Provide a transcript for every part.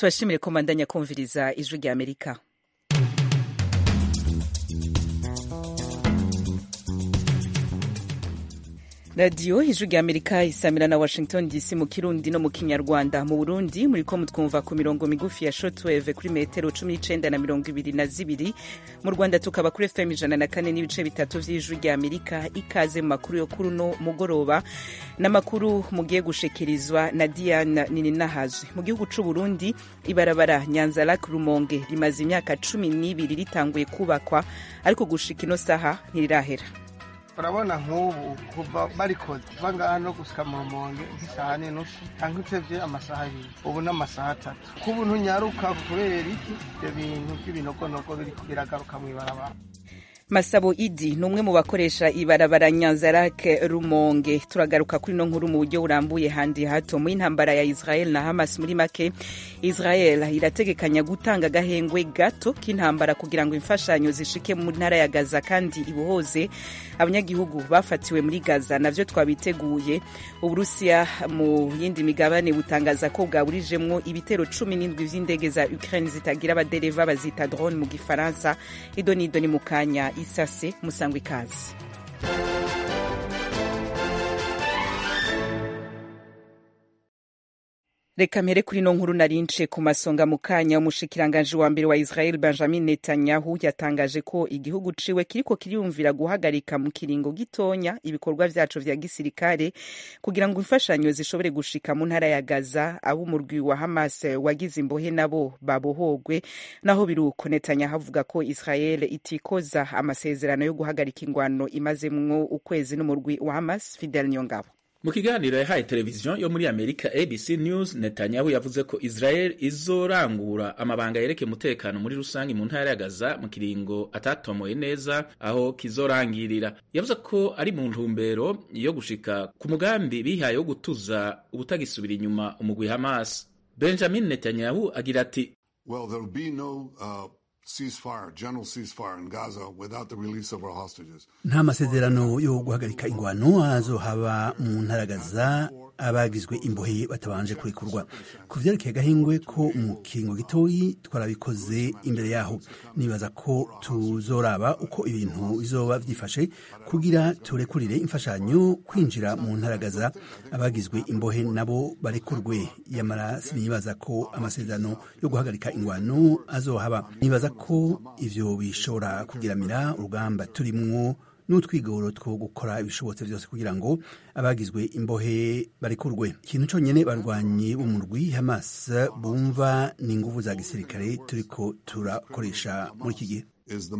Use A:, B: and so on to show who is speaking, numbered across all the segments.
A: tubashimire ko mandanya kumviriza ijwi rya Amerika. Radio ijwi rya Amerika isamira na Washington DC mu Kirundi no mu Kinyarwanda. Mu Burundi muriko mutwumva ku mirongo migufi ya shortwave kuri metero 19 na 22. Mu Rwanda tukaba kuri FM 104 n'ibice bitatu vy'ijwi rya Amerika. Ikaze mu makuru yo kuri no mugoroba n'amakuru mugiye gushekerizwa na Diane Nininahaje. Mu gihugu c'u Burundi ibarabara Nyanza-Lac Rumonge rimaze imyaka 12 ritanguye kubakwa ariko gushika ino saha ntirirahera.
B: Urabona nk'ubu kuva barikoze kuva ngaha no gushika mu Rumonge nk'isaha n'inusu canke utevye amasaha abiri ubu n'amasaha 3 kubu ntunyaruka kubera iki ivyo bintu by'ibinogonogo biriko biragaruka mw'ibarabara.
A: Masabo Idi numwe mu bakoresha ibarabara Nyanza-Lac Rumonge. Turagaruka kuri no nkuru mu buryo burambuye handi hato mu intambara ya Israel na Hamas. Muri make Israel irategekanya gutanga gahengwe gato k'intambara kugira ngo imfashanyo zishike mu ntara ya Gaza kandi ibuhoze abanyagihugu bafatiwe muri Gaza. Navyo twabiteguye. Uburusiya mu yindi migabane butangaza ko bwaburijemwo ibitero 17 vy'indege za Ukraine zitagira abadereva bazita drone mu Gifaransa. Idoni mu kanya isase musangwe ikaze. Reka mpere kuri no nkuru narince ku masonga mu kanya. Umushikiranganje wa mbere wa Israel Benjamin Netanyahu yatangaje ko igihugu ciwe kiriko kiriyumvira guhagarika mu kiringo gitonya ibikorwa vyaco vya gisirikare kugira ngo imfashanyo zishobore gushika mu ntara ya Gaza. Abo umurwi wa Hamas wagize imbohe nabo babohogwe. Naho biruko Netanyahu avuga ko Israel itikoza amasezerano yo guhagarika ingwano imazemwo ukwezi n'umurwi wa Hamas. Fidel Nyongabo
C: mu kiganiro yahaye televiziyo yo muri Amerika ABC News, Netanyahu yavuze ko Israel izorangura amabanga yereke umutekano muri rusangi mu ntara ya Gaza mu kiringo atatomoye neza aho kizorangirira. Yavuze ko ari mu ntumbero yo gushika ku mugambi bihaye wo gutuza ubutagisubira inyuma umugwi Hamas. Benjamin Netanyahu agira ati,
D: well, there will be no general ceasefire in Gaza without the release of our hostages.
E: Nta masezerano yo guhagarika ingwano azohaba mu ntara Gaza abagizwe imbohe batabanje kurekurwa. Ku vyerekeye gahingwe ko mu kiringo gitoyi twarabikoze imbere yaho. Nibaza ko tuzoraba uko ibintu bizoba vyifashe kugira turekurire imfashanyo kwinjira mu ntara Gaza abagizwe imbohe nabo barekurwe. Yamara sinibaza ko amasezerano yo guhagarika ingwano azohaba. Nibaza ko ivyo bishobora kugiramira urugamba turimwo n'utwigoro two gukora ibishobotse vyose kugira ngo abagizwe imbohe barikurwe. Ikintu conyene barwanyi b'umurwi Hamas bumva ni inguvu za gisirikare turiko turakoresha muri iki gihe.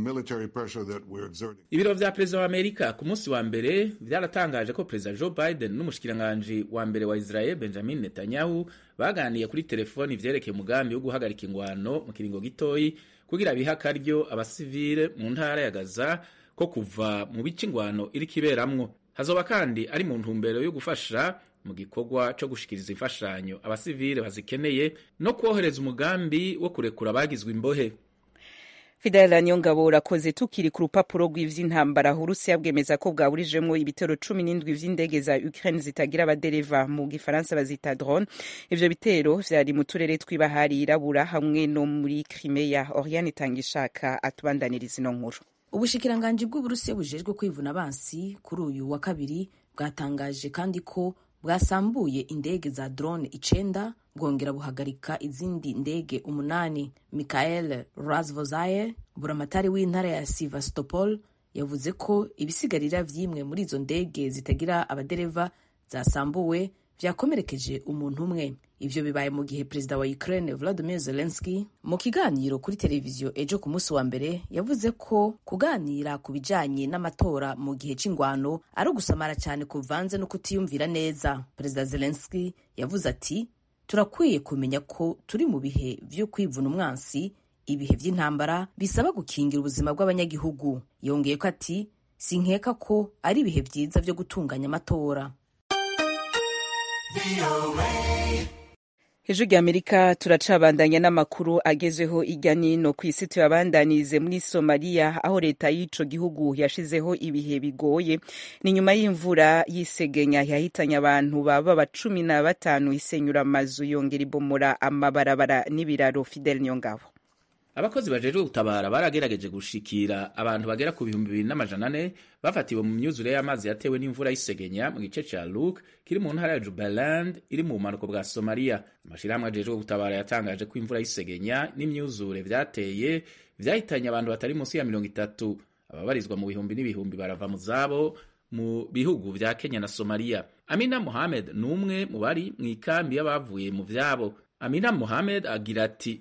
C: Ibiro vya Perezida wa Amerika ku munsi wa mbere vyaratangaje ko Perezida Joe Biden n'umushikiranganje wa mbere wa Israel Benjamin Netanyahu baganiye kuri telefoni vyerekeye umugambi wo guhagarika ingwano mu kiringo gitoyi kugira biha akaryo abasivile mu ntara ya Gaza ko kuva mu bice ingwano iri kiberamwo. Hazoba kandi ari mu ntumbero yo gufasha mu gikorwa co gushikiriza imfashanyo abasivile bazikeneye no kwohereza umugambi wo kurekura abagizwe imbohe.
A: Fidel Nyongabo urakoze. Tukiri ku rupapuro rw'ivy'intambara, Urusiya bwemeza ko bwaburijemwo ibitero 17 vy'indege za Ukraine zitagira abadereva mu Gifaransa bazita drone. Ivyo bitero vyari mu turere tw'ibahari irabura hamwe no muri Crimea. Oriane Tangishaka atubandaniriza ino nkuru.
F: Ubushikiranganje bw'Uburusiya bujejwe kwivuna abansi kuri uyu wa kabiri bwatangaje kandi ko bwasambuye indege za drone 9 bwongera buhagarika izindi ndege 8. Mikhail Razvozaye, buramatari w'intara ya Sevastopol, yavuze ko ibisigarira vy'imwe muri izo ndege zitagira abadereva zasambuwe vyakomerekeje umuntu umwe. Ivyo bibaye mu gihe Perezida wa Ukraine Volodymyr Zelensky mu kiganiro kuri televiziyo ejo ku munsi wa mbere yavuze ko kuganira ku bijanye n'amatora mu gihe c'ingwano ari ugusamara cyane kuvanze no kutiyumvira neza. Perezida Zelensky yavuze ati, turakwiye kumenya ko turi mu bihe vyo kwivuna umwansi, ibihe vy'intambara bisaba gukingira ubuzima bw'abanyagihugu. Yongeye ko ati, sinkeka ko ari ibihe vyiza vyo gutunganya amatora.
A: Hejuru y'Amerika turacabandanya n'amakuru agezweho irya nino ku isi tuyabandanize muri Somalia aho leta y'ico gihugu yashizeho ibihe bigoye ni nyuma y'imvura y'isegenya yahitanye abantu baba 15 isenyura amazu yongera ibomora amabarabara n'ibiraro. Fidel Nyongabo.
C: Abakozi bajejwe gutabara baragerageje gushikira abantu bagera ku 2400 bafatiwe mu myuzure y'amazi yatewe n'imvura y'isegenya mu gice ca Luke kiri mu ntara ya Jubaland iri mu bumanuko bwa Somalia. Amashirahamwe ajejwe gutabara yatangaje ko imvura y'isegenya n'imyuzure vyateye vyahitanye abantu batari munsi ya 30. Ababarizwa mu bihumbi n'ibihumbi barava mu zabo mu bihugu vya Kenya na Somalia. Amina Mohamed numwe mu bari mu ikambi y'abavuye mu vyabo. Amina Mohamed agira ati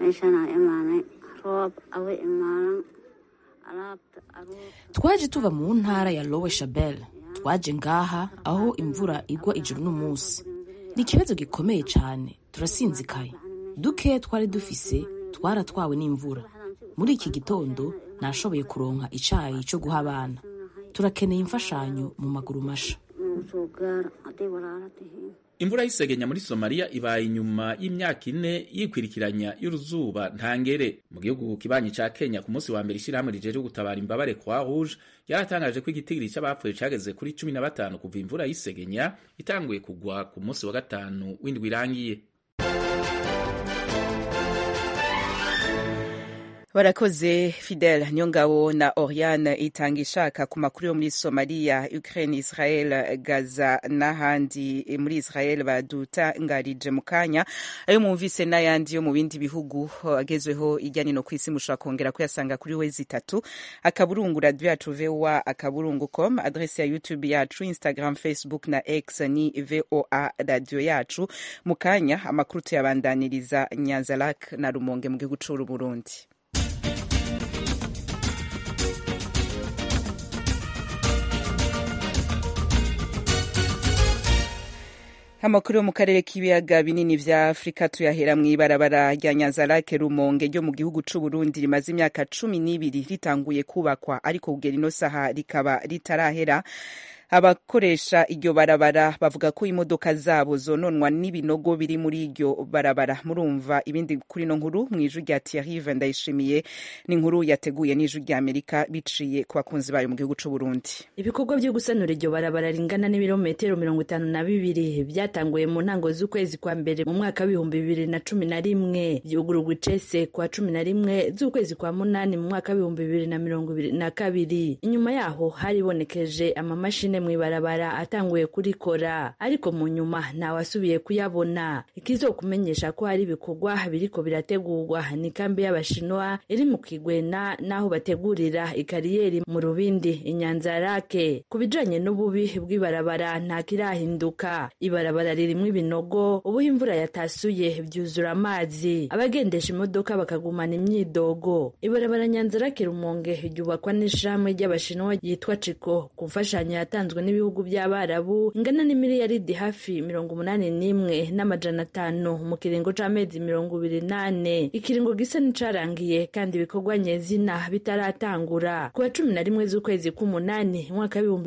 F: twaje tuva mu ntara ya Lower Shabelle, twaje ngaha aho imvura igwa ijuru n'umunsi. Ni ikibazo gikomeye cyane, turasinzikaye. Duke twari dufise twaratwawe n'imvura. Muri iki gitondo nashoboye kuronka icayi cyo guha abana. Turakeneye imfashanyo mu maguru masha.
C: Imvura y'isegenya muri Somalia ibaye inyuma y'imyaka 4 yikwirikiranya y'uruzuba ntangere. Mu gihugu kibanyi ca Kenya ku munsi wa mbere ishirahamwe rijeje gutabara imbabare kwa Rouge yaratangaje ko igitigiri c'abapfuye cageze kuri 15 kuva imvura y'isegenya itanguye kugwa ku munsi wa gatanu w'indwi irangiye.
A: Barakoze Fidel Nyongabo na Oriane itanga ishaka ku makuru yo muri Somalia, Ukraine, Israel, Gaza n'ahandi. Muri Israel badutangarije mu kanya ayo mumvise n'ayandi yo mu bindi bihugu agezweho ijyanye no kwisi mushaka kongera kuyasanga kuri wezi3 akaburungu radio yacu voa@com, adresse ya YouTube yacu, Instagram, Facebook na X ni VOA radio yacu. Mu kanya amakuru tuyabandaniriza Nyanza-Lac na Rumonge mu gihugu c'u Burundi. Amakuru mu karere k'ibiyaga binini vya Afrika tuyahera mw'ibarabara rya Nyanza-Lac Rumonge ryo mu gihugu c'u Burundi rimaze imyaka 12 ritanguye kubakwa ariko kugera ino saha rikaba ritarahera. Abakoresha iryo barabara bavuga ko imodoka zabo zononwa n'ibinogo biri muri iryo barabara. Murumva ibindi kuri no nkuru mw'ijwi rya Thierry Ndayishimiye n'inkuru yateguye n'ijwi rya Amerika biciye ku bakunzi bayo mu gihugu c'u Burundi.
G: Ibikorwa byo gusanura iryo barabara ringana n'ibirometero 52 byatanguye mu ntango z'ukwezi kwa mbere mu mwaka wa 2011 byugururwa icese kwa 11 z'ukwezi kwa munani mu mwaka wa 2022. Inyuma yaho haribonekeje amamashine mw'ibarabara atanguye kurikora ariko mu nyuma ntawasubiye kuyabona. Ikizokumenyesha ko hari ibikorwa biriko birategurwa ni kambi y'abashinwa iri mu Kigwena naho bategurira ikariyeri mu Rubindi Inyanza-Lac. Kubijanye n'ububi bw'ibarabara nta kirahinduka. Ibarabara ririmwo ibinogo, ubu imvura yatasuye byuzura amazi, abagendesha imodoka bakagumana imyidogo. Ibarabara Nyanza-Lac Rumonge ryubakwa n'ishirahamwe ry'abashinwa yitwa Chiko kumfashanya yatanzwe n'ibihugu by'Abarabu ingana n'imiliyaridi hafi 81 n'amajana 5 mu kiringo c'amezi 28. Ikiringo gisa n'icarangiye kandi ibikorwa nyezina bitaratangura. Ku wa 11 z'ukwezi k'umunani mwaka wa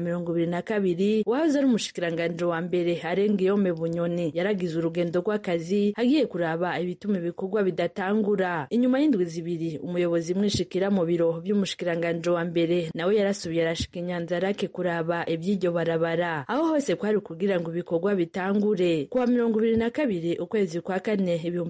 G: 2022 wahoze ari umushikiranganje wa mbere Arengiyome Bunyoni yaragize urugendo rw'akazi agiye kuraba ibituma ibikorwa bidatangura. Inyuma y'indwi zibiri umuyobozi mwishikira mu biro by'umushikiranganje wa mbere nawe yarasubiye arashika Nyanza-Lac kuraba iby'iryo barabara aho hose kwari kugira ngo ibikorwa bitangure. Kuwa 22 ukwezi kwa 4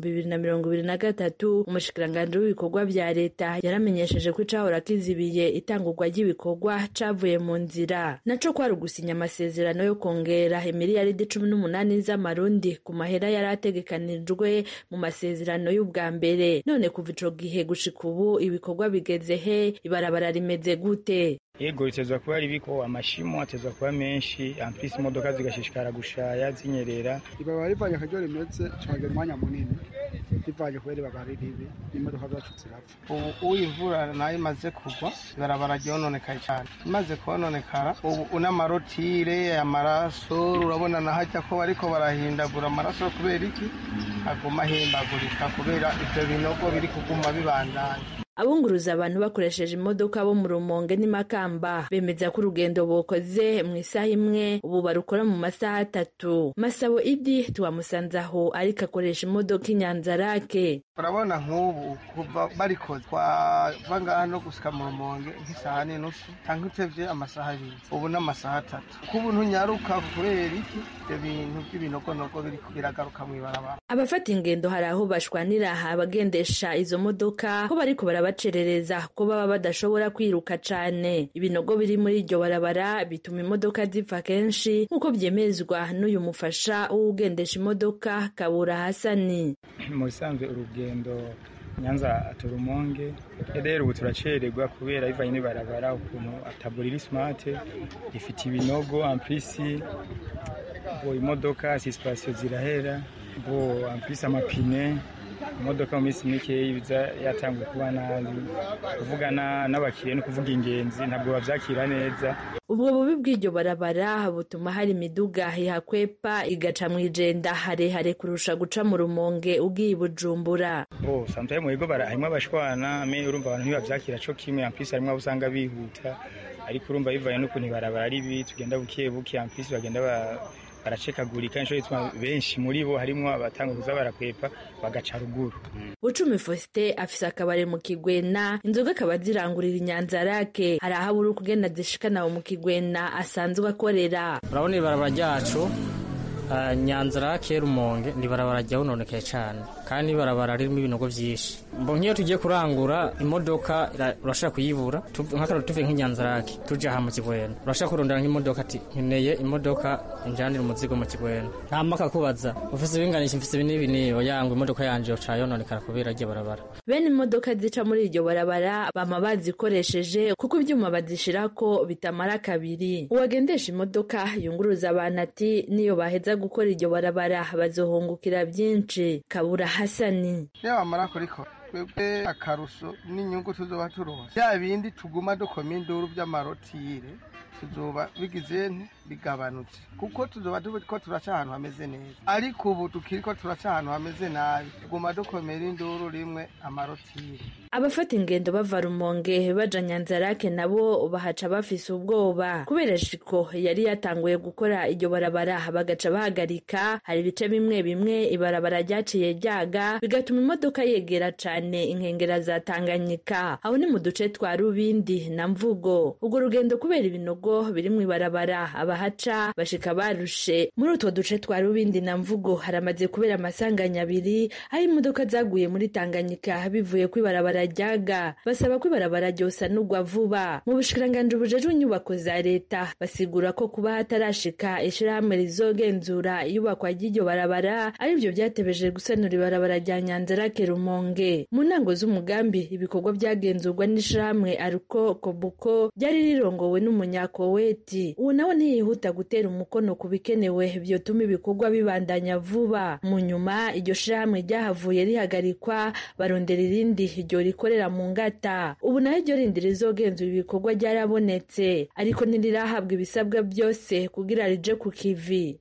G: 2023 umushikiranganje w'ibikorwa vya leta yaramenyesheje ko cahora kizibiye itangurwa ry'ibikorwa cavuye mu nzira, naco kwari gusinya amasezerano yo kongera imiliyaridi 18 z'amarundi ku mahera yarategekanijwe mu masezerano y'ubwa mbere. None kuva ico gihe gushika ubu ibikorwa bigeze he? Ibarabara rimeze gute?
H: Yego itezwa kuba ribiko amashimo atezwa kuba menshi ampisi imodoka zigashishikara gushaya zinyerera.
B: Ibaba rivanye akajyo rimeze cyane mwanya munini rivanye kweri bagari ribi imodoka zacu zirapfa. Ubu imvura nayo imaze kugwa ibarabara ryononekaye cyane, imaze kononekara ubu unamarotire amaraso urabona nahajya ko bariko barahindagura amaraso kubera iki aguma hindagurika kubera ivyo binogo biri kuguma bibandanya.
G: abunguruza abantu bakoresheje imodoka bo mu Rumonge n'Imakamba bemeza ko urugendo bokoze mu isaha imwe ubu barukora mu masaha 3. Masabo Idi tuwamusanze aho ariko akoresha imodoka Inyanzarake.
B: Urabona nk'ubu kuva barikoze twavanga no gushika mu Rumonge nk'isaha n'inusu cyangwa utevye amasaha 2 ubu n'amasaha 3 kubuntu nyaruka kubera iki ibintu by'ibinogonogo biri biragaruka mu ibarabara.
G: Abafata ingendo hari aho bashwanira abagendesha izo modoka ko bariko barabacerereza ko baba badashobora kwiruka cane. Ibinogo biri muri iryo barabara bituma imodoka zipfa kenshi nkuko byemezwa n'uyu mufasha w'ugendesha imodoka Kabura Hasani.
H: Mu bisanzwe urugendo Nyanza Rumonge rero ubu turacererwa kubera bivanye n'ibarabara ukuntu ataburiri smart ifite ibinogo amplisi bo imodoka suspension zirahera bo amplisi amapine imodoka mu minsi mike yibiza yatanguye kuba nabi kuvugana n'abakiriya no kuvuga ingenzi ntabwo bavyakira neza.
G: Ubwo bubi bw'iryo barabara butuma hari imiduga ihakwepa igaca mwijenda harehare kurusha guca mu Rumonge ugiye Bujumbura.
H: Sometimes mu bigo barahimwe abashwana me urumva abantu ntibavyakira co kimwe amplisi harimwe abusanga bihuta ariko urumva bivanye n'ukuntu ibarabara ari bi tugenda buke buke amplisi bagenda baracekagurika insho yitwa benshi muri bo harimo abatanguza barakwepa bagaca ruguru.
G: Bucumi Faustin afise akabare mu Kigwena inzoga akaba zirangurira Inyanzarake hari aho buri kugenda zishikana mu Kigwena asanzwe akorera.
I: Urabona ibarabara ryacu Nyanzarake Rumonge ni barabara rya unonekaye cyane kandi barabara ririmo ibinogo byinshi. Mbo nkiyo tugiye kurangura imodoka urashaka kuyibura nk'akaro tuve nk'Inyanzarake tuje aha mu Kigwena urashaka kurondera nk'imodoka ati nkeneye imodoka injanira umuzigo mu Kigwena ntamaka kubaza ufise binganisha mfise binibi yangwa imodoka yanje ocayo nonekara kubera rye barabara.
G: Bene imodoka zica muri iryo barabara bama bazikoresheje kuko ibyuma bazishirako bitamara kabiri. Uwagendesha imodoka yunguruza abantu ati niyo baheza gukora iryo barabara bazohungukira byinshi. Kabura Hasani
B: Leo amara kuriko twebwe akaruso n'inyungu tuzoba turonse ya bindi tuguma dukoma induru by'amarotire tuzoba bigize bigabanutse kuko tuzoba ko turaca ahantu hameze neza ariko ubu tukiriko turaca ahantu hameze nabi tuguma dukomera induru rimwe amarotire.
G: Abafata ingendo bava Rumonge baja Nyanzarake nabo bahaca bafise ubwoba kubera shiko yari yatanguye gukora iryo barabara bagaca bahagarika. Hari ibice bimwe ibarabara ryaciye ryaga bigatuma imodoka yegera cane inkengera za Tanganyika aho ni mu duce twa Rubindi na Mvugo. Ubwo rugendo kubera ibinogo biri mu ibarabara abahaca bashika barushe. Muri utwo duce twa Rubindi na Mvugo haramaze kubera amasanganya abiri aho imodoka zaguye muri Tanganyika bivuye ku ibarabara ryaga. Basaba ko ibarabara ryosa n'ugwa vuba. Mu bushikiranganje bujejwe inyubako za leta basigura ko kuba hatarashika ishirahamwe rizogenzura iyubakwa ry'iryo barabara ari byo byatebeje gusanura ibarabara rya Nyanzarake Rumonge. Mu ntango z'umugambi ibikorwa byagenzurwa n'ishirahamwe Aruko Kobuko byari rirongowe n'umunyakoweti. Uwo nawe ntiyihuta gutera umukono ku bikenewe byotuma ibikorwa bibandanya vuba. Mu nyuma iryo shirahamwe ryahavuye rihagarikwa barondera irindi ryo rikorera mu Ngata. Ubu naho iryo rindi rizogenzura ibikorwa ryarabonetse ariko ntirirahabwa ibisabwa byose kugira rije ku kivi.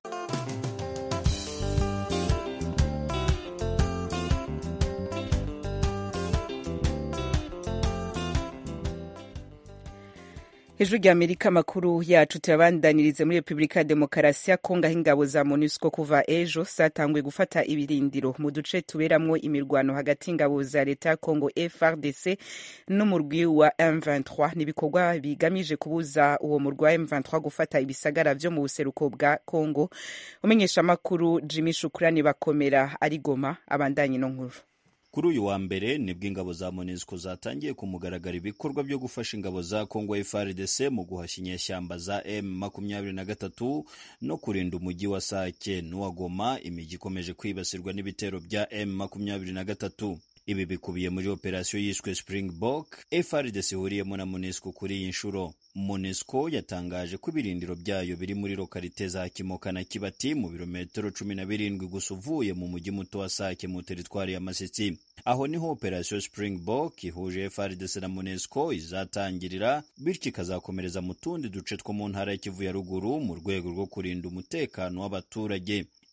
A: Hejuru y'Amerika makuru yacu turabandanirize muri Republika ya Demokarasi ya Kongo aho ingabo za MONUSCO kuva ejo zatanguye gufata ibirindiro mu duce tuberamwo imirwano hagati y'ingabo za leta ya Kongo FARDC n'umurwi wa M23 n'ibikorwa bigamije kubuza uwo murwi wa M23 gufata ibisagara vyo mu buseruko bwa Kongo. Umenyesha makuru Jimmy Shukrani Bakomera ari Goma abandanye no nkuru.
J: Kuri uyu wa mbere nibwo ingabo za MONUSCO zatangiye kumugaragara ibikorwa byo gufasha ingabo za Kongo FARDC mu guhashya inyeshyamba za M23 no kurinda umujyi wa Sake n'uwa Goma, imijyi ikomeje kwibasirwa n'ibitero bya M23. Ibi bikubiye muri operasiyo yishwe Springbok FARDC ihuriyemo na MONUSCO kuri iyi nshuro. MONUSCO yatangaje ko ibirindiro byayo biri muri lokalite za Kimoka na Kibati mu birometero 17 gusa uvuye mu mujyi muto wa Sake mu teritwari ya Masisi. Aho niho operasiyo Springbok ihuje FARDC na MONUSCO izatangirira, bityo ikazakomereza mu tundi duce two mu ntara ya Kivu ya ruguru mu rwego rwo kurinda umutekano w'abaturage.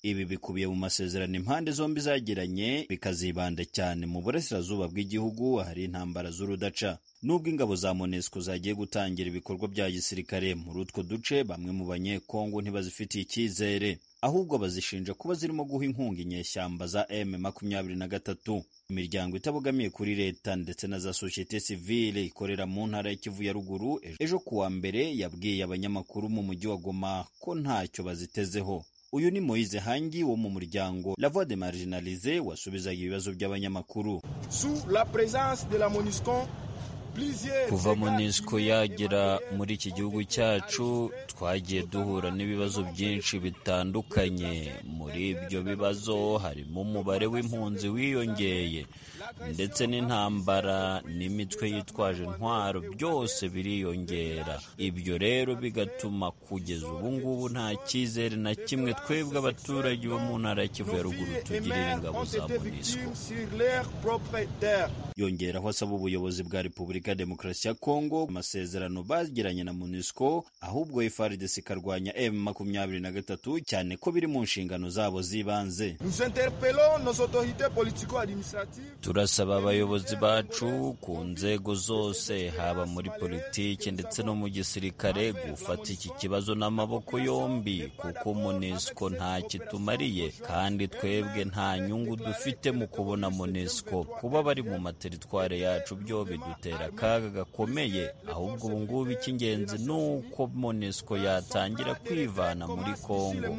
J: Ibi bikubiye mu masezerano impande zombi zagiranye, bikazibanda cyane mu burasirazuba bw'igihugu ahari intambara z'urudaca. Nubwo ingabo za MONUSCO zagiye gutangira ibikorwa bya gisirikare muri utwo duce, bamwe mu banyekongo ntibazifitiye icyizere, ahubwo bazishinja kuba zirimo guha inkunga inyeshyamba za M23. Imiryango itabogamiye kuri leta ndetse na za societe civile ikorera mu ntara ya Kivu ya ruguru ejo kuwa mbere yabwiye abanyamakuru mu mujyi wa Goma ko ntacyo bazitezeho. Uyu ni Moise Hangi wo mu muryango La Voix des Marginalisés wasubizaga ibibazo by'abanyamakuru.
K: Sous la présence de la MONUSCO,
J: kuva MONUSCO yagera muri iki gihugu cyacu twagiye duhura n'ibibazo byinshi bitandukanye. Muri ibyo bibazo harimo umubare w'impunzi wiyongeye ndetse n'intambara n'imitwe yitwaje intwaro byose biriyongera. Ibyo rero bigatuma kugeza ubu ngubu nta cyizere na kimwe twebwe abaturage bo mu ntara ya Kivu ya ruguru tugirira ingabo za MONUSCO. Yongeraho asaba ubuyobozi bwa Repubulika ya Demokarasi ya Kongo amasezerano bagiranye na MONUSCO, ahubwo FARDC ikarwanya M23 cyane ko biri mu nshingano zabo z'ibanze. Turasaba abayobozi bacu ku nzego zose, haba muri politiki ndetse no mu gisirikare, gufata iki kibazo n'amaboko yombi, kuko MONUSCO nta kitumariye kandi twebwe nta nyungu dufite mu kubona MONUSCO. Kuba bari mu materitware yacu byo bidutera akaga gakomeye, ahubwo ubu ngubu icy'ingenzi ni uko MONUSCO yatangira kwivana muri Kongo.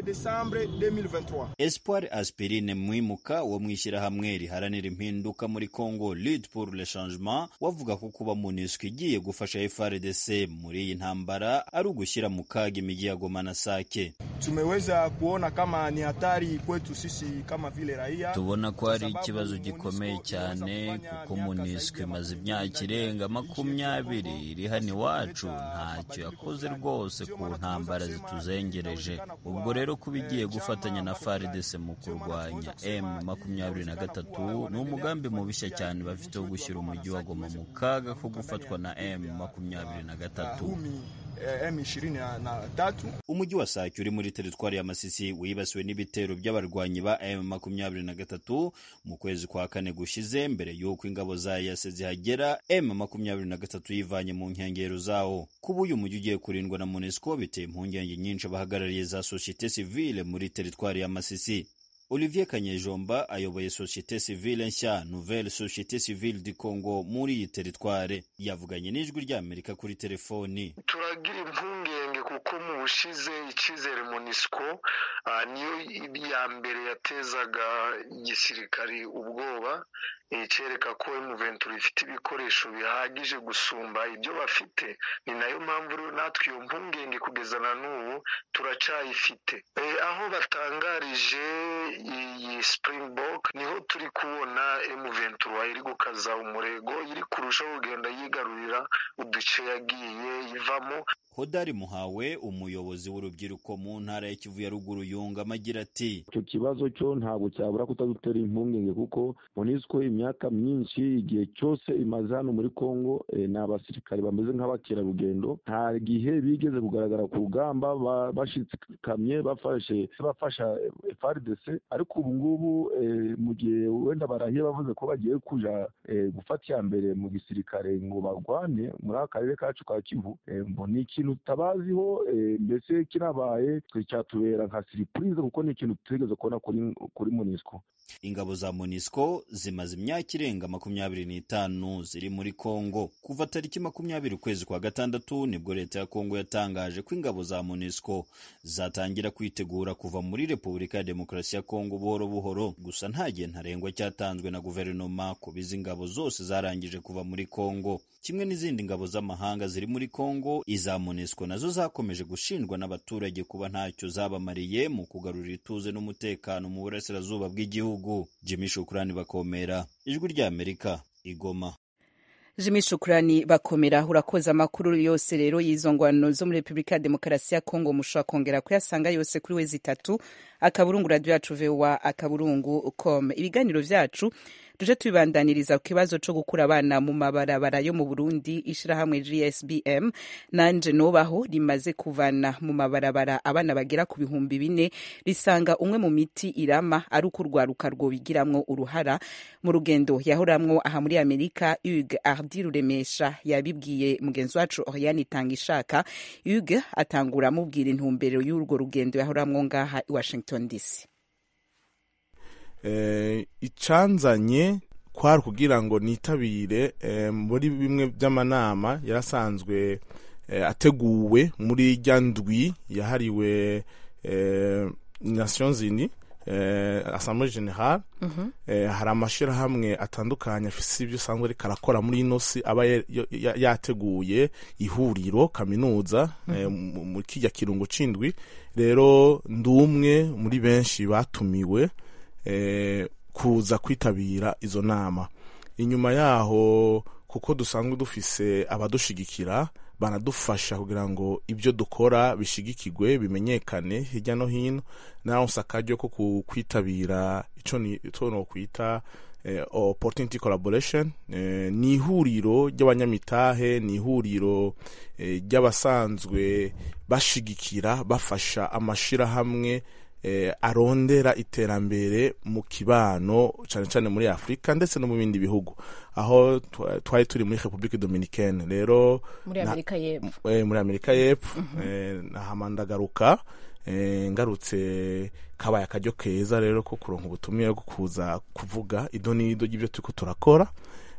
J: Espoir Aspirine Mwimuka wo mwishyirahamwe riharanira impinduka muri Kongo Lutte pour le Changement wavuga ko kuba MONUSCO igiye gufasha FARDC muri iyi ntambara ari ugushyira mu kaga imijyi ya Goma na Sake.
K: Tumeweza kuona kama ni hatari kwetu sisi kama vile raia.
J: Tubona ko ari ikibazo gikomeye cyane kuko MONUSCO imaze imyaka irenga 20 iri hano iwacu, ntacyo yakoze rwose ku ntambara zituzengereje. Ubwo rero kuba igiye gufatanya na FARDC mu kurwanya M23 ni umugambi mubishya cyane bafite wo gushyira umujyi wa Goma mu kaga ko gufatwa na M23. Umujyi wa Sake uri muri teritwari ya Masisi wibasiwe n'ibitero by'abarwanyi ba M23 mu kwezi kwa kane gushize. Mbere y'uko ingabo za EAC zihagera, M23 yivanye mu nkengero zawo. Kuba uyu mujyi ugiye kurindwa na MONUSCO biteye impungenge nyinshi abahagarariye za societe civile muri teritwari ya Masisi. Olivier Kanyejomba ayoboye societe civile nshya Nouvelle Société Civile du Congo muri iyi teritware, yavuganye n'ijwi ry'Amerika kuri telefoni.
L: Turagira impungenge kuko mu bushize icyizere MONUSCO niyo ya mbere yatezaga igisirikari ubwoba, icyereka ko M23 ifite ibikoresho bihagije gusumba ibyo bafite. Ni nayo mpamvu natwe iyo mpungenge kugeza na n'ubu turacyayifite. Aho batangarije iyi Springbok niho turi kubona M23 iri gukaza umurego, iri kurushaho kugenda yigarurira uduce yagiye ivamo.
J: Hodari Muhawe umuyobozi w'urubyiruko mu ntara ya Kivu ya ruguru yungamo agira ati,
M: icyo kibazo cyo ntabwo cyabura kutadutera impungenge kuko MONUSCO imyaka myinshi igihe cyose imaze hano muri Kongo ni abasirikare bameze nk'abakerarugendo. Nta gihe bigeze kugaragara ku rugamba bashikamye bafasha FARDC, ariko ubu ngubu mu gihe wenda barahiye bavuze ko bagiye kuja gufata iya mbere mu gisirikare ngo barwane muri akarere kacu ka Kivu, ni ikintu tutabaziho, mbese kirabaye cyatubera nka surprise kuko ni ikintu tutigeze kubona kuri MONUSCO.
J: Ingabo za MONUSCO zimaze imyaka irenga 25 ziri muri Kongo. Kuva tariki 20 ukwezi kwa gatandatu nibwo leta ya Kongo yatangaje ko ingabo za MONUSCO zatangira kwitegura kuva muri Repubulika ya Demokarasi ya Kongo buhoro buhoro. Gusa nta gihe ntarengwa cyatanzwe na guverinoma ko bizi ingabo zose zarangije kuva muri Kongo. Kimwe n'izindi ngabo z'amahanga ziri muri Kongo, iza MONUSCO nazo zakomeje gushinjwa n'abaturage kuba ntacyo zabamariye mu kugarura ituze n'umutekano mu burasirazuba bw'igihugu. Jimmy Shukrani Bakomera, ijwi ry'Amerika, Igoma.
A: Jimmy Shukrani Bakomera, urakoze. Amakuru yose rero y'izo ngwano zo muri Repubulika ya Demokarasi ya Kongo mushobora kongera kuyasanga yose kuri wezi 3 _ radio yacu VOA _ com. Ibiganiro vyacu tuje tubibandaniriza ku kibazo co gukura abana mu mabarabara yo mu Burundi. Ishirahamwe GSBM nanje nobaho rimaze kuvana mu mabarabara abana bagera ku 4,000 risanga umwe mu miti irama ari ukurwaruka rwobigiramwo uruhara mu rugendo yahoramwo aha muri Amerika. Hugues Ardi Ruremesha yabibwiye mugenzi wacu Oriane Itangishaka. Hugues atangura amubwira intumbero y'urwo rugendo yahoramwo ngaha i Washington DC.
N: Icanzanye kwari kugira ngo nitabire muri bimwe by'amanama yarasanzwe ateguwe muri ryandwi yahariwe Nations Unies Assemblée Générale. Hari amashirahamwe atandukanye afise ibyo sanzwe rikarakora muri inosi aba yateguye ihuriro kaminuza mu kijya kirungo cindwi. Rero ndumwe muri benshi batumiwe kuza kwitabira izo nama. Inyuma yaho kuko dusanzwe dufise abadushigikira banadufasha kugira ngo ibyo dukora bishigikirwe bimenyekane hirya no hino, naho nsakajyo ko kwitabira ico no kwita opportunity collaboration. Ni ihuriro ry'abanyamitahe, ni ihuriro ry'abasanzwe bashigikira bafasha amashirahamwe arondera iterambere mu kibano cyane cyane muri Afrika ndetse no mu bindi bihugu, aho twari turi muri Republique Dominicaine. Rero
F: muri Amerika y'Epfo
N: muri Amerika y'Epfo nahamandagaruka ngarutse kabaye akaryo keza rero ko kuronka ubutumire bwo kuza kuvuga idonido y'ibyo turiko turakora.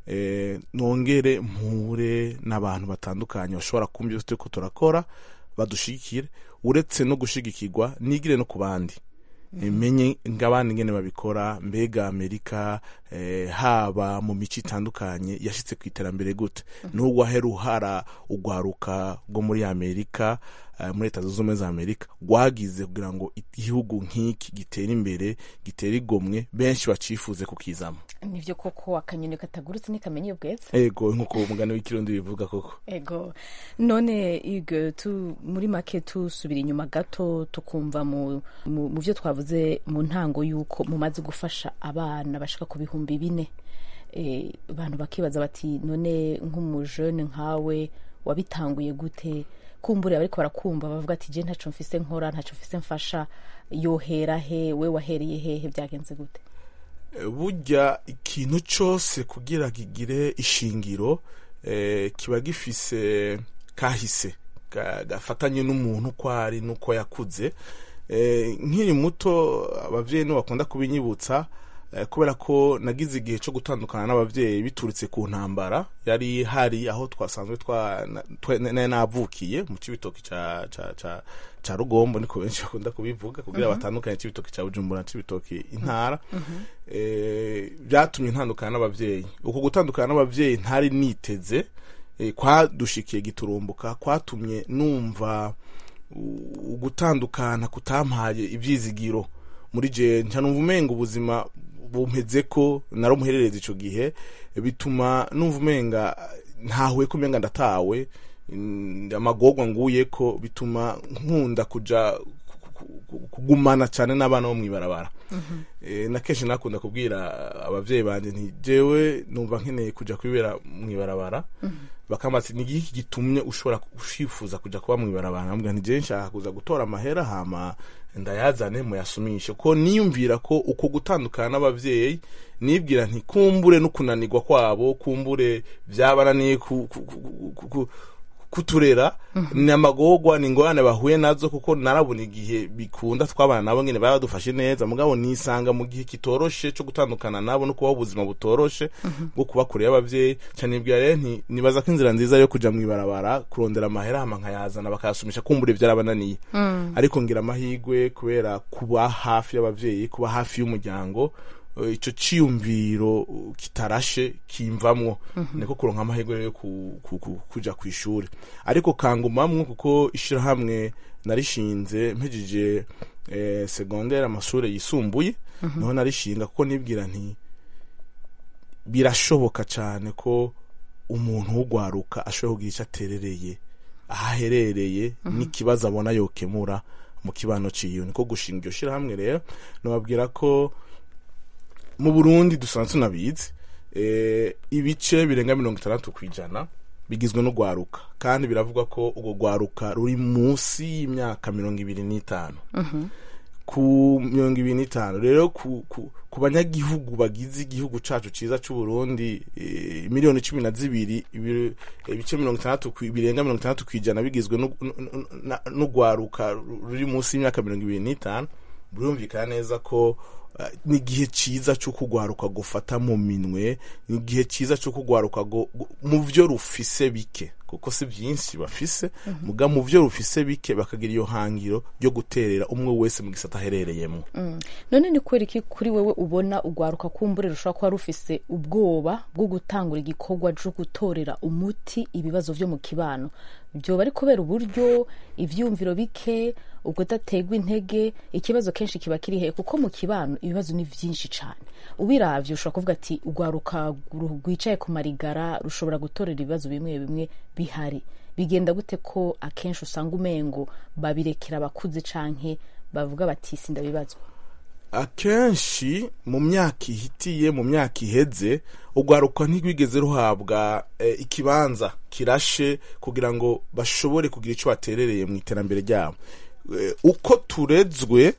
N: Nongere mpure n'abantu batandukanye bashobora kumva ibyo turiko turakora badushigikire, uretse no gushigikirwa nigire no kubandi menye ngabandi ngene babikora. Mbega Amerika haba mu mici itandukanye yashitse ku iterambere gute, n'ubwo aheruhara ugwaruka rwo muri Amerika muri Leta Zunze Ubumwe za Amerika gwagize kugira ngo igihugu nk'iki gitera imbere gitera igomwe benshi bacifuze kukizamo.
F: Nivyo koko akanyoni katagurutse nikamenye ubwetse.
N: Ego nkuko umugani w'ikirundi bivuga koko.
F: Ego none Hugues muri make tusubira inyuma gato tukumva mu byo twavuze mu ntango yuko mumaze gufasha abana bashaka ku 4,000. Abantu bakibaza bati none nk'umujene nkawe wabitanguye gute? Kumbure bariko barakumva bavuga ati je ntaco mfise nkora, ntaco mfise mfasha, yohera he? We wahereye hehe? Byagenze gute?
N: Burya ikintu cyose kugira gigire ishingiro kiba gifise kahise gafatanye n'umuntu kwari nuko yakuze. Nkiri muto abavyeyi no bakunda kubinyibutsa kubera ko nagize igihe cyo gutandukana n'abavyeyi biturutse ku ntambara yari hari aho twasanzwe navukiye mu Cibitoki ca Rugombo, niko benshi bakunda kubivuga kugira batandukanye Cibitoki ca Bujumbura Cibitoki intara. Byatumye ntandukana n'abavyeyi. Uko gutandukana n'abavyeyi ntari niteze kwadushikiye giturumbuka, kwatumye numva ugutandukana kutampaye ivyizigiro muri je. Ncanumva umenga ubuzima bumpeze ko narumuherereza ico gihe, bituma numva umenga ntahuye ko umenga ndatawe, amagorwa nguye ko bituma nkunda kuja kugumana cyane n'abana bo mwibarabara. Na kenshi nakunda kubwira abavyeyi banje nti jewe numva nkeneye kuja kwibera mwibarabara. Bakamati ni giki gitumye ushobora ushifuza kuja kuba mwibarabara? Nambwa nti je nshaka kuza gutora amahera hama ndayazane muyasumishe. Ko niyumvira ko uko gutandukana n'abavyeyi nibwira nti kumbure no kunanirwa kwabo, kumbure byabananiye kuturera ni amagorwa ni ngorane bahuye nazo, kuko narabona igihe bikunda twabana nabo ngene baradufashe neza, mugabo nisanga mu gihe kitoroshe cyo gutandukana nabo no kuba ubuzima butoroshe bwo kuba kure y'abavyeyi. Cyane nibwira rero nti nibaza ko inzira nziza yo kuja mwibarabara kurondera amahera hama nkayazana bakayasumisha, kumbure byarabananiye. Ariko ngira amahigwe kubera kuba hafi y'abavyeyi, kuba hafi y'umuryango, ico ciyumviro kitarashe kimvamwo, niko kuronka amahirwe yo kuja kwishuri. Ariko kangumamwo kuko ishirahamwe narishinze mpejeje secondaire amashuri yisumbuye, niho narishinga kuko nibwira nti birashoboka cyane ko umuntu w'ugwaruka ashobora kugira icyo aterereye ahaherereye n'ikibazo abona yokemura mu kibano ciyo. Niko gushinga iyo shirahamwe rero nababwira ko mu Burundi dusanzwe tunabizi ibice birenga 60% bigizwe no gwaruka kandi biravugwa ko ugo gwaruka ruri munsi y'imyaka 25 ku 25 rero ku banyagihugu bagize igihugu cacu ciza c'u Burundi miliyoni 12 ibice 60 birenga 60% bigizwe no gwaruka ruri munsi y'imyaka 25 burumvikana neza ko ni igihe ciza cyo kugwaruka gufata mu minwe, ni igihe ciza cyo kugwaruka mu vyo rufise bike kuko si byinshi bafise muga mu vyo rufise bike bakagira iyo hangiro ryo guterera umwe wese mu gisata aherereyemo.
F: None ni kwereki kuri wewe ubona ugwaruka kumbure rushobora kuba rufise ubwoba bwo gutangura igikorwa cyo gutorera umuti ibibazo vyo mu kibano, byo bari kubera uburyo ivyumviro bike ubwo dategwa intege, ikibazo kenshi kiba kiri he kuko mu kibano ibibazo ni vyinshi cyane. Ubiravye ushobora kuvuga ati ugwaruka rwicaye ku marigara rushobora gutorera ibibazo bimwe bimwe bihari. Bigenda gute ko akenshi usanga umengo babirekera abakuze canke bavuga bati sinda bibazwa?
N: Akenshi mu myaka ihitiye, mu myaka iheze, ugwaruka ntigwigeze ruhabwa ikibanza kirashe kugira ngo bashobore kugira ico baterereye mu iterambere ryabo. Uko turezwe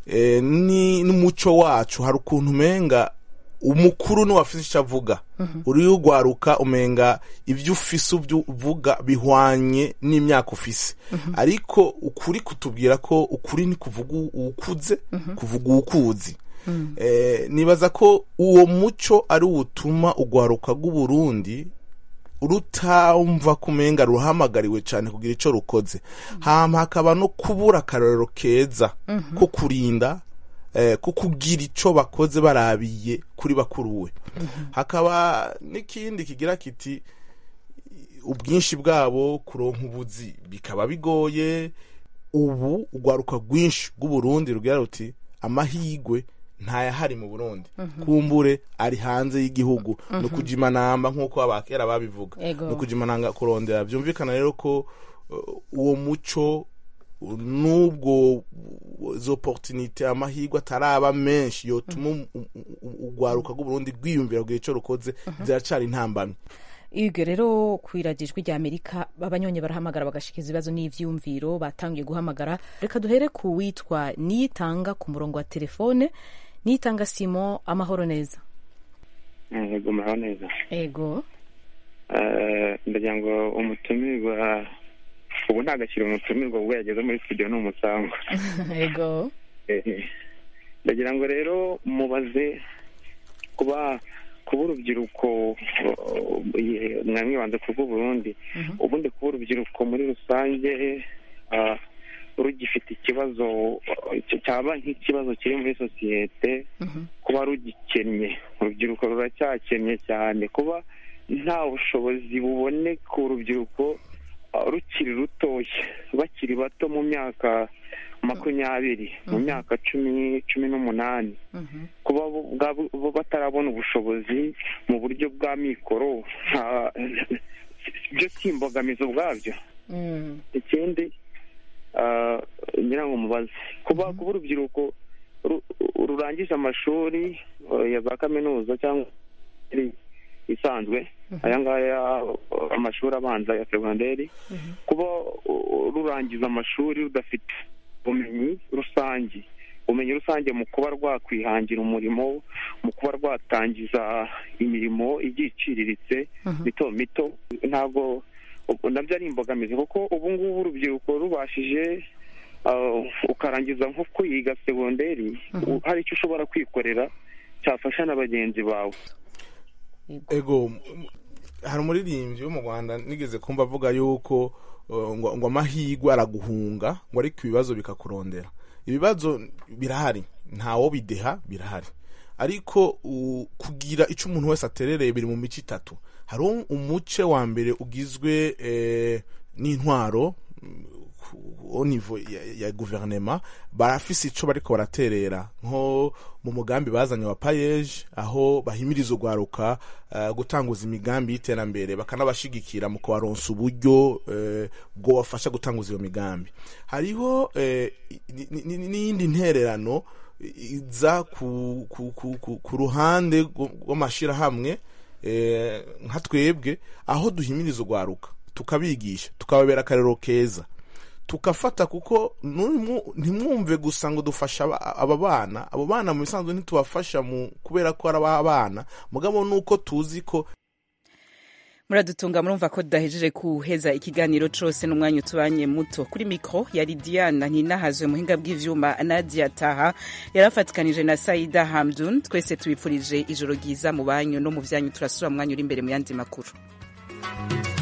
N: ni n'umuco wacu, hari ukuntu umenga umukuru ni wafise icyo avuga, uri ugwaruka umenga ivyo ufise uvuga bihwanye n'imyaka ufise, ariko ukuri kutubwira ko ukuri ni kuvuga ukuze, kuvuga ukuzi. Nibaza ko uwo muco ari utuma ugwaruka rw'u Burundi urutamva kumenga ruhamagariwe cyane kugira ico rukoze. Hama hakaba no kubura akarorero keza ko kurinda ko kugira ico bakoze barabiye kuri bakuruwe. Hakaba n'ikindi kigira kiti ubwinshi bwabo kuronka ubuzi bikaba bigoye. Ubu ugwaruka rwinshi rw'u Burundi rugira ruti amahigwe ntayahari mu Burundi, kumbure ari hanze y'igihugu, no kujimanamba nk'uko abakera babivuga, no kujimananga kurondera. Byumvikana rero ko uwo muco nubwo zo opportunité amahigwe ataraba menshi yotuma ugwaruka rw'u Burundi rwiyumvira kugira ico rukoze, ziracari intambamye.
F: Ibyo rero kwiragijwe rya Amerika abanyonye barahamagara bagashikiza ibibazo n'ivyumviro batangiye guhamagara. Reka duhere ku witwa Niyitanga ku murongo wa telefone. Niyitanga Simon, amahoro neza?
O: Yego mahoro neza.
F: Ego.
O: Ndagira ngo umutumirwa ubu ntagashyira umutumirwa ubwo yageze muri studio n'umusango.
F: Ego.
O: Ndagira ngo rero mubaze kuba urubyiruko mwamwibanze ku rw'u Burundi, ubundi kuba urubyiruko muri rusange rugifite ikibazo cyaba nk'ikibazo kiri muri sosiyete, kuba rugikennye, urubyiruko ruracyakennye cyane, kuba nta bushobozi buboneka urubyiruko rukiri rutoshye, bakiri bato mu myaka 20, mu myaka 18, kuba batarabona ubushobozi mu buryo bwa mikoro, byo simbogamizo ubwabyo. Ikindi ngira ngo mubaze kuba urubyiruko rurangije amashuri ya za kaminuza cyangwa isanzwe, aya ngaya amashuri abanza ya segonderi, kuba rurangiza amashuri rudafite ubumenyi rusange mu kuba rwakwihangira umurimo, mu kuba rwatangiza imirimo igiye iciriritse mito mito. Ntabwo nabyo ari imbogamizi kuko ubu ngubu urubyiruko rubashije ukarangiza nko kwiga segonderi, hari icyo ushobora kwikorera cyafasha na bagenzi bawe.
N: Ego, hari umuririmbyi wo mu Rwanda nigeze kumva avuga yuko ngo amahigwe araguhunga, ngo ariko ibibazo bikakurondera. Ibibazo birahari, ntawo bideha, birahari, ariko kugira ico umuntu wese aterereye biri mu mico itatu. Hari umuce wa mbere ugizwe n'intwaro au niveau ya gouvernement, barafise ico bariko baraterera, nko mu mugambi bazanye wa payeje, aho bahimiriza ugwaruka gutanguza imigambi y'iterambere, bakanabashigikira mu kubaronsa uburyo bwo bafasha gutanguza iyo migambi. Hariho n'iyindi ntererano iza ku ruhande rw'amashirahamwe nka twebwe, aho duhimiriza urwaruka tukabigisha, tukababera akarero keza, tukafata kuko ntimwumve gusa ngo dufasha abo bana mu bisanzwe ntitubafasha kubera ko ari abana, mugabo nuko tuzi ko
A: muradutunga. Murumva ko tudahejeje kuheza ikiganiro cose n'umwanya utubanye muto. Kuri mikro yari Diana Ninahazwe, muhinga bw'ivyuma Nadia Taha yarafatikanije na Saida Hamdun. Twese tubipfurije ijoro ryiza mu banyu no mu vyanyu. Turasubira mu mwanya uri imbere mu yandi makuru.